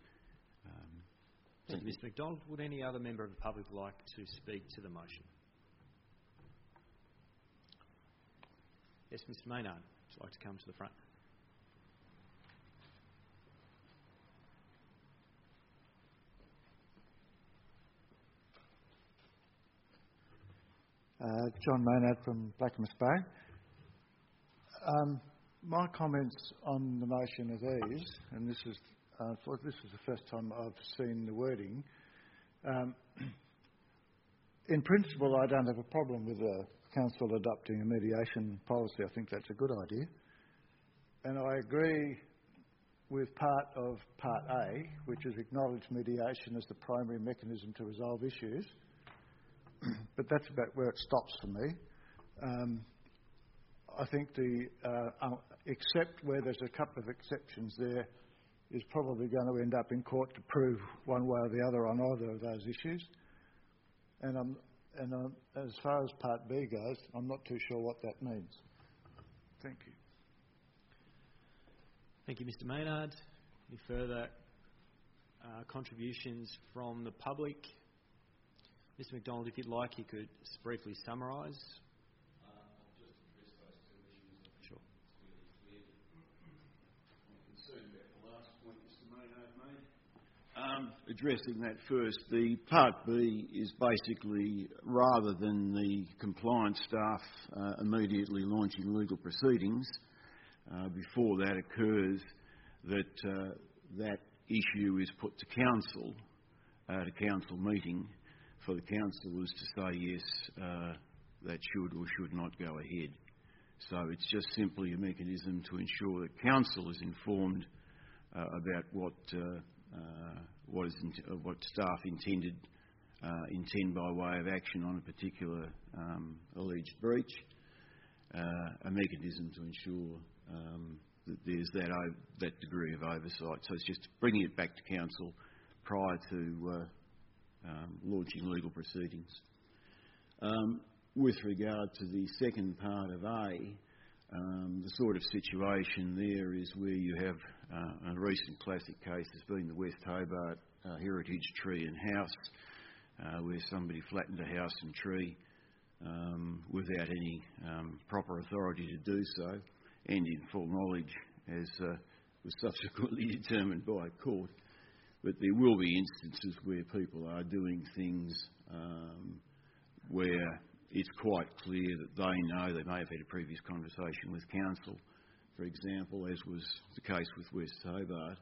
Thank you, Mr. McDonald. Would any other member of the public like to speak to the motion? Yes, Mr. Maynard, would you like to come to the front? John Maynard from Blackmans Bay. My comments on the motion are these, and this is the first time I've seen the wording. In principle, I don't have a problem with the council adopting a mediation policy. I think that's a good idea. And I agree with part of Part A, which is acknowledge mediation as the primary mechanism to resolve issues. But that's about where it stops for me. I think except where there's a couple of exceptions there, is probably going to end up in court to prove one way or the other on either of those issues. And as far as Part B goes, I'm not too sure what that means. Thank you. Thank you, Mr. Maynard. Any further contributions from the public? Mr. McDonald, if you'd like, you could briefly summarise. I'll just address those two issues. Sure. I'm concerned about the last point Mr. Maynard made. Addressing that first, the Part B is basically, rather than the compliance staff immediately launching legal proceedings, before that occurs, that issue is put to council at a council meeting for the councillors to say yes, that should or should not go ahead. So it's just simply a mechanism to ensure that council is informed about what staff intend by way of action on a particular alleged breach, a mechanism to ensure that there's that degree of oversight. So it's just bringing it back to council prior to launching legal proceedings. With regard to the second part of A, the sort of situation there is where you have a recent classic case has been the West Hobart Heritage Tree and House, where somebody flattened a house and tree without any proper authority to do so, and in full knowledge, as was subsequently determined by a court. But there will be instances where people are doing things where it's quite clear that they know, they may have had a previous conversation with council, for example, as was the case with West Hobart,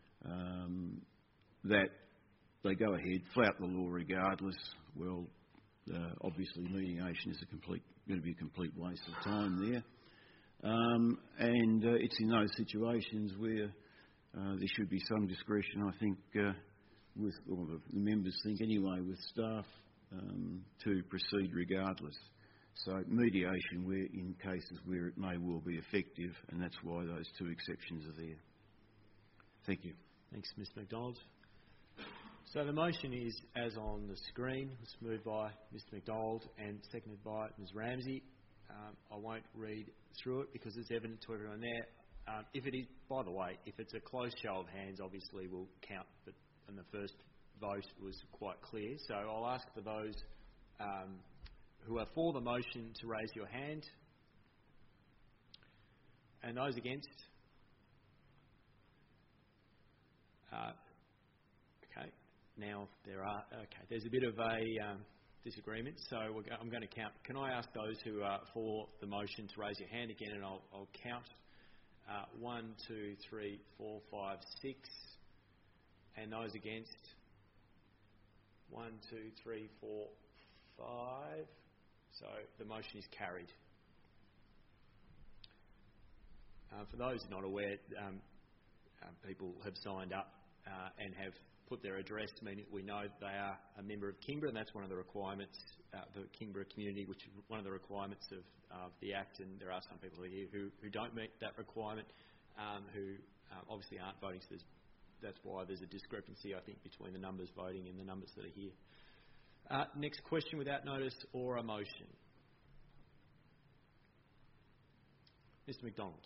that they go ahead, flout the law regardless. Well, obviously mediation is going to be a complete waste of time there. And it's in those situations where there should be some discretion, I think, or the members think anyway, with staff to proceed regardless. So mediation in cases where it may well be effective, and that's why those two exceptions are there. Thank you. Thanks, Mr McDonald. So the motion is as on the screen. It's moved by Mr McDonald and seconded by Ms Ramsey. I won't read through it because it's evident to everyone there. If it is, by the way, if it's a close show of hands, obviously we'll count, but in the first vote was quite clear. So I'll ask for those who are for the motion to raise your hand. And those against? Okay, now there's a bit of a disagreement, so I'm going to count. Can I ask those who are for the motion to raise your hand again, and I'll count 1, 2, 3, 4, 5, 6, and those against 1, 2, 3, 4, 5. So the motion is carried. For those not aware, people have signed up and have put their address, meaning we know that they are a member of Kingborough, and that's one of the requirements, the Kingborough community, which is one of the requirements of the Act, and there are some people here who don't meet that requirement, who obviously aren't voting, so that's why there's a discrepancy, I think, between the numbers voting and the numbers that are here. Next question without notice or a motion. Mr McDonald.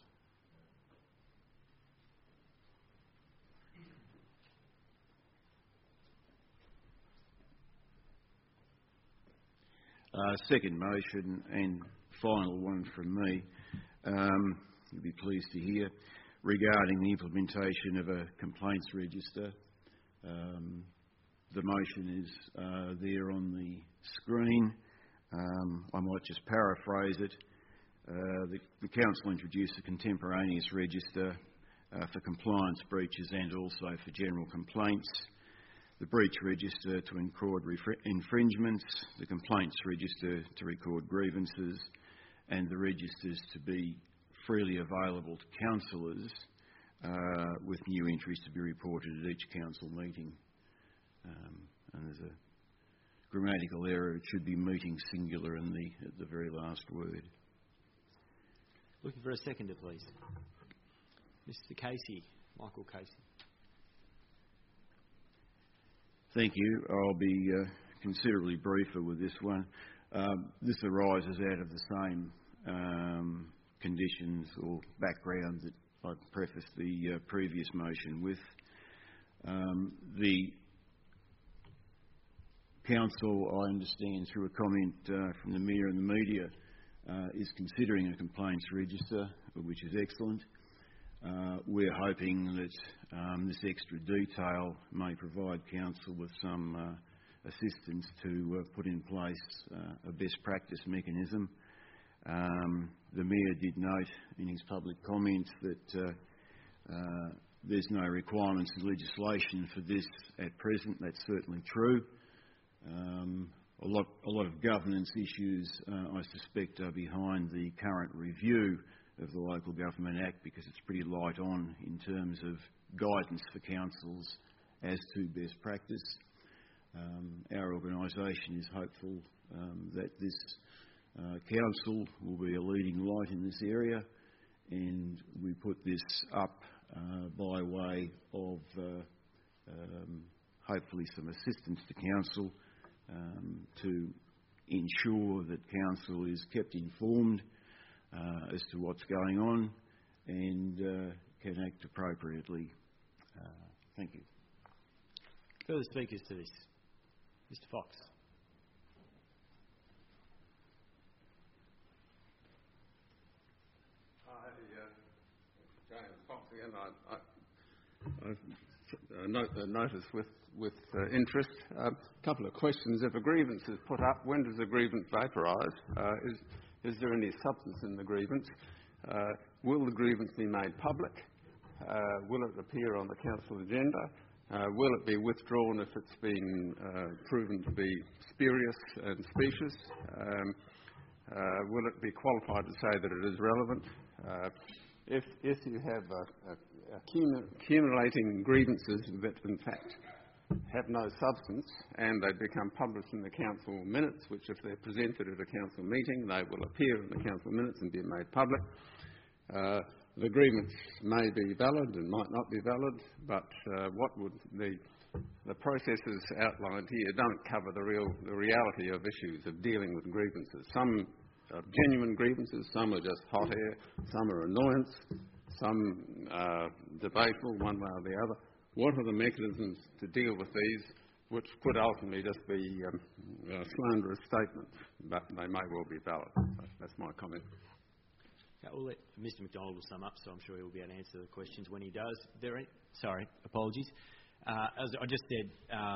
Second motion and final one from me. You'll be pleased to hear regarding the implementation of a complaints register. The motion is there on the screen. I might just paraphrase it. The Council introduced a contemporaneous register for compliance breaches and also for general complaints. The breach register to record infringements, the complaints register to record grievances, and the registers to be freely available to councillors with new entries to be reported at each council meeting. And there's a grammatical error. It should be meeting singular at the very last word. Looking for a seconder, please. Mr Casey, Michael Casey. Thank you. I'll be considerably briefer with this one. This arises out of the same conditions or background that I prefaced the previous motion with. The Council, I understand through a comment from the Mayor and the media, is considering a complaints register, which is excellent. we're hoping that this extra detail may provide council with some assistance to put in place a best practice mechanism. The Mayor did note in his public comments that there's no requirements in legislation for this at present. That's certainly true. A lot of governance issues, I suspect, are behind the current review of the Local Government Act, because it's pretty light on in terms of guidance for councils as to best practice. Our organisation is hopeful that this council will be a leading light in this area, and we put this up by way of hopefully some assistance to council to ensure that council is kept informed as to what's going on and can act appropriately. Thank you. Further speakers to this? Mr. Fox. James Fox again. I note the notice with interest. A couple of questions. If a grievance is put up, when does the grievance vaporise? Is there any substance in the grievance? Will the grievance be made public? Will it appear on the council agenda? Will it be withdrawn if it's been proven to be spurious and specious? Will it be qualified to say that it is relevant? If you have accumulating grievances that in fact have no substance and they become published in the council minutes, which if they're presented at a council meeting, they will appear in the council minutes and be made public. The grievance may be valid and might not be valid, but what would the processes outlined here don't cover the reality of issues of dealing with grievances. Some are genuine grievances, some are just hot air, some are annoyance, some debatable one way or the other. What are the mechanisms to deal with these, which could ultimately just be slanderous statements, but they may well be valid? So that's my comment. We'll let Mr. McDonald will sum up, so I'm sure he'll be able to answer the questions when he does. Sorry, apologies. As I just said,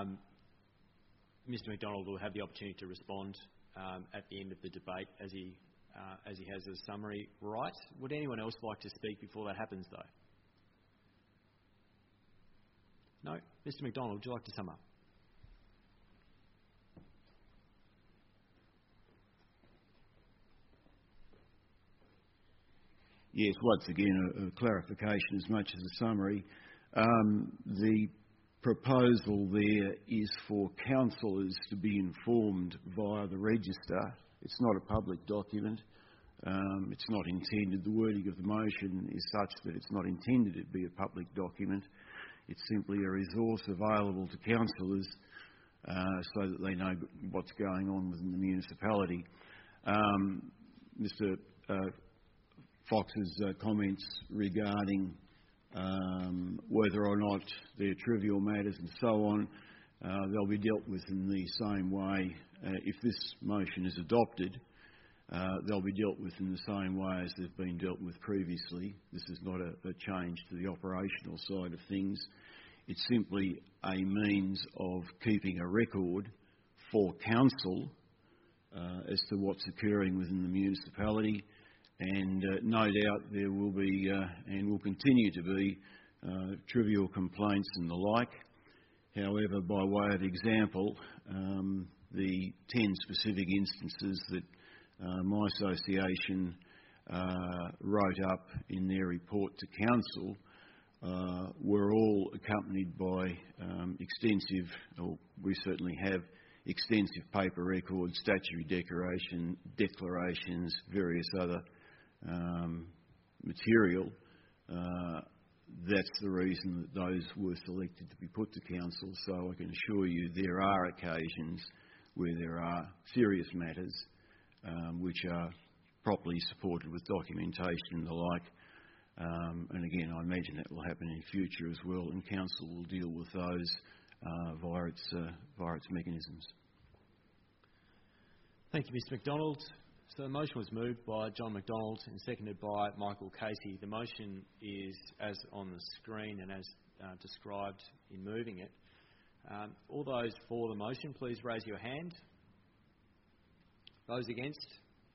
Mr. McDonald will have the opportunity to respond at the end of the debate as he has a summary right. Would anyone else like to speak before that happens, though? No? Mr. McDonald, would you like to sum up? Yes, once again, a clarification as much as a summary. The proposal there is for councillors to be informed via the register. It's not a public document. It's not intended, the wording of the motion is such that it's not intended to be a public document. It's simply a resource available to councillors so that they know what's going on within the municipality. Mr. Fox's comments regarding whether or not they're trivial matters and so on, they'll be dealt with in the same way. If this motion is adopted, they'll be dealt with in the same way as they've been dealt with previously. This is not a change to the operational side of things. It's simply a means of keeping a record for council as to what's occurring within the municipality. And no doubt there will be and will continue to be trivial complaints and the like. However, by way of example, the 10 specific instances that my association wrote up in their report to council were all accompanied by extensive, or we certainly have extensive paper records, statutory declarations, various other material. That's the reason that those were selected to be put to council. So I can assure you there are occasions where there are serious matters which are properly supported with documentation and the like. And again, I imagine that will happen in future as well, and council will deal with those via its mechanisms. Thank you, Mr. McDonald. So the motion was moved by John McDonald and seconded by Michael Casey. The motion is as on the screen and as described in moving it. All those for the motion, please raise your hand. Those against?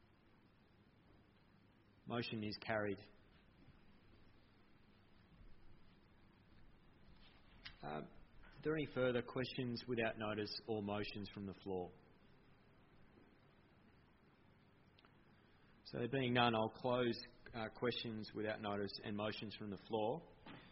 Motion is carried. Are there any further questions without notice or motions from the floor? So there being none, I'll close questions without notice and motions from the floor.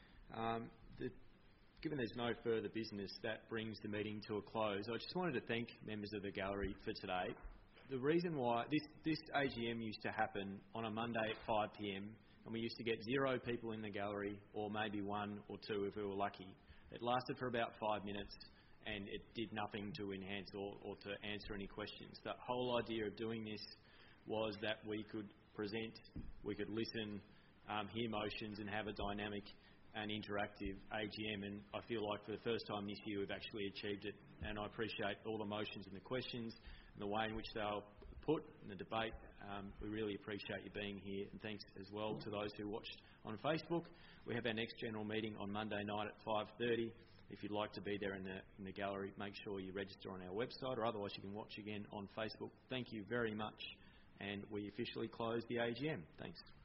Given there's no further business, that brings the meeting to a close. I just wanted to thank members of the gallery for today. The reason why this AGM used to happen on a Monday at 5 p.m, and we used to get 0 people in the gallery, or maybe 1 or 2 if we were lucky. It lasted for about 5 minutes and it did nothing to enhance or to answer any questions. The whole idea of doing this was that we could present, we could listen, hear motions and have a dynamic and interactive AGM, and I feel like for the first time this year we've actually achieved it, and I appreciate all the motions and the questions and the way in which they were put in the debate. We really appreciate you being here, and thanks as well to those who watched on Facebook. We have our next general meeting on Monday night at 5:30. If you'd like to be there in the gallery, make sure you register on our website, or otherwise you can watch again on Facebook. Thank you very much, and we officially close the AGM. Thanks.